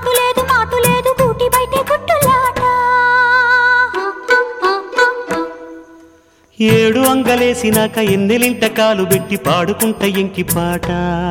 చాటు లేదు మాటు లేదు గూటి బయటే గుట్టులాట. ఏడు అంగలేసినాక ఎన్నెలింట కాలు పెట్టి పాడుకుంట ఎంకి పాట.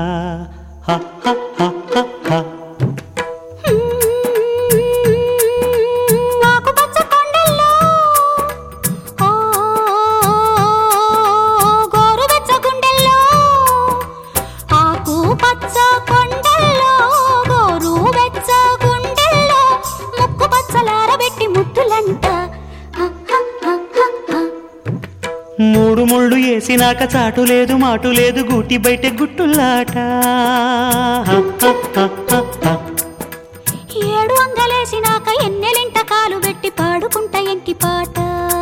మూడు ముళ్ళు వేసినాక చాటు లేదు మాటు లేదు గూటి బయట గుట్టులాట. ఏడు అంగలేసినాక ఎన్నెలింట కాలు పెట్టి పాడుకుంట ఎంకి పాట.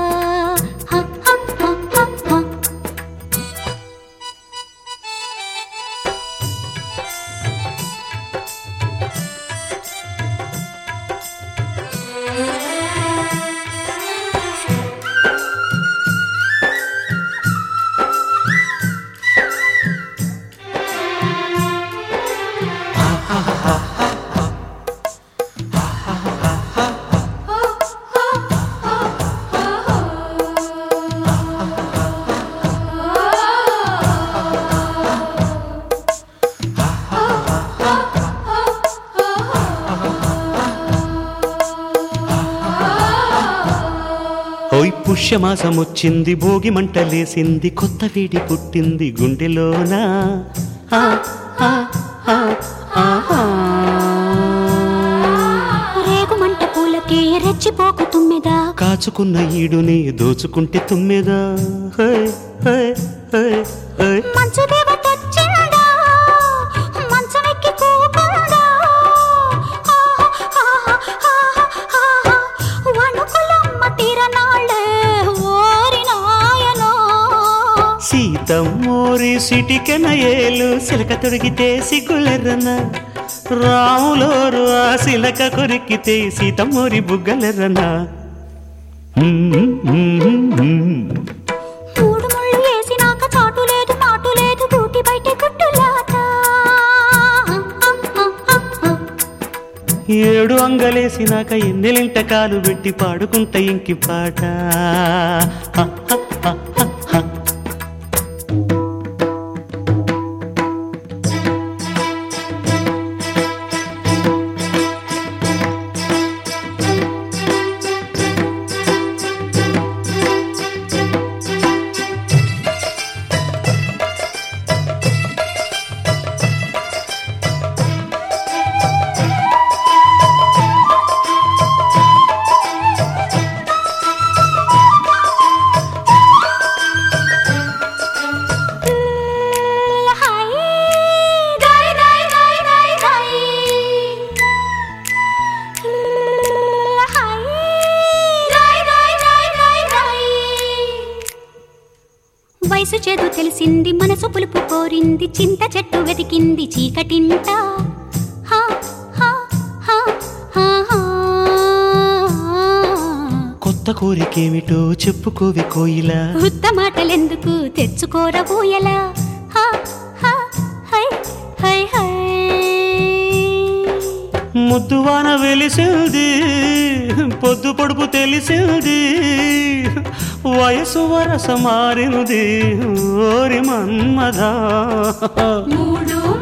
ఓయ్ పుష్యమాసం వచ్చింది భోగి మంటలేసింది కొత్త వేడి పుట్టింది గుండెలోనా. రేగుమంట పూలకే రెచ్చిపోకు తుమ్మెదా కాచుకున్న ఈడుని దోచుకుంటే తుమ్మెదా. మంచు దేవతొచ్చిందా మంచమెక్కి కూకుందా వణుకులమ్మ తీరనాళ్ళే ఓరి నాయనో. సీతమ్మోరి సిటికెన ఏలు సిలక తొడిగితే సిగ్గులెర్రన రాములోరు ఆ సిలక కొరికితే సీతమ్మోరి బుగ్గలెర్రన. మూడు ముళ్ళు వేసినాక చాటు లేదు మాటు లేదు గూటి బయట గుట్టులాట. ఏడు అంగలేసినాక ఎన్నెలింట కాలు పెట్టి పాడుకుంట ఇంకి పాట. వయసు చేదు తెలిసింది మనసు పులుపు కోరింది చింత చెట్టు వెతికింది చీకటింట. కొత్త కోరికేమిటో చెప్పుకోవి కోయిలా ఉత్త మాటలెందుకు తెచ్చుకోర ఊయలా. ముద్దువాన వెలిసింది పొద్దు పొడుపు తెలిసింది వయసు వరస మారింది ఓరి మన్మధ. మూడు